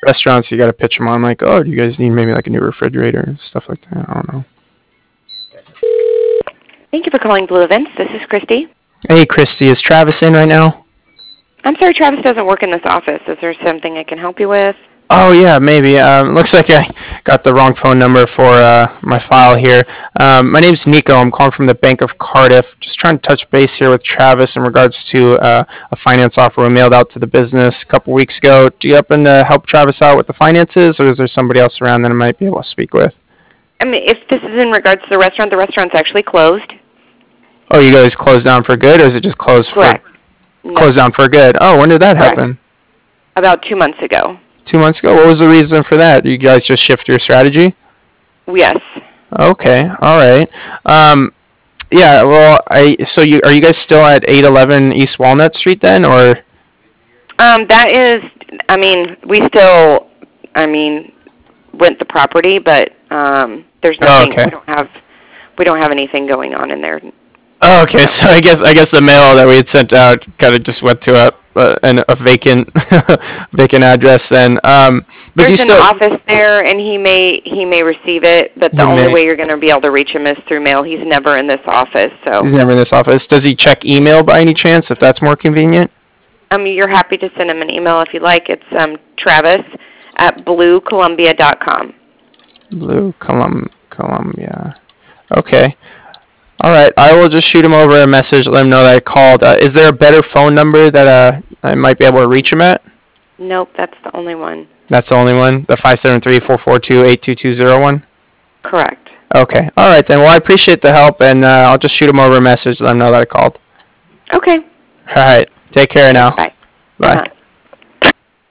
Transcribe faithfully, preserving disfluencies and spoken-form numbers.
restaurants, you got to pitch them on like, oh, do you guys need maybe like a new refrigerator, stuff like that. I don't know. Thank you for calling Blue Events. This is Christy. Hey, Christy, is Travis in right now? I'm sorry, Travis doesn't work in this office. Is there something I can help you with? Oh, yeah, maybe. Um, looks like I got the wrong phone number for uh, my file here. Um, my name's Nico. I'm calling from the Bank of Cardiff. Just trying to touch base here with Travis in regards to uh, a finance offer we mailed out to the business a couple weeks ago. Do you happen to help Travis out with the finances, or is there somebody else around that I might be able to speak with? I mean, if this is in regards to the restaurant, the restaurant's actually closed. Oh, you guys closed down for good, or is it just closed Correct. for No. closed down for good? Oh, when did that Correct. happen? About two months ago. Two months ago. What was the reason for that? Did you guys just shift your strategy? Yes. Okay. All right. Um, yeah. Well, I so you are you guys still at eight eleven East Walnut Street then, or? Um, that is, I mean, we still, I mean, rent the property, but um, there's nothing. okay. We don't have, we don't have anything going on in there. Oh, okay. So I guess I guess the mail that we had sent out kind of just went to a a, an- a vacant vacant address then. Um, but you There's an still office there, and he may he may receive it, but the He only may. way you're going to be able to reach him is through mail. He's never in this office, so he's never in this office. Does he check email by any chance? If that's more convenient. I mean, you're happy to send him an email if you like. It's um, Travis at blue columbia dot com. Blue Colum Columbia. Okay. All right. I will just shoot him over a message. Let him know that I called. Uh, is there a better phone number that uh, I might be able to reach him at? Nope, that's the only one. That's the only one. The five seven three four four two eight two two zero one. Correct. Okay. All right then. Well, I appreciate the help, and uh, I'll just shoot him over a message. Let him know that I called. Okay. All right. Take care now. Bye. Bye. Uh-huh.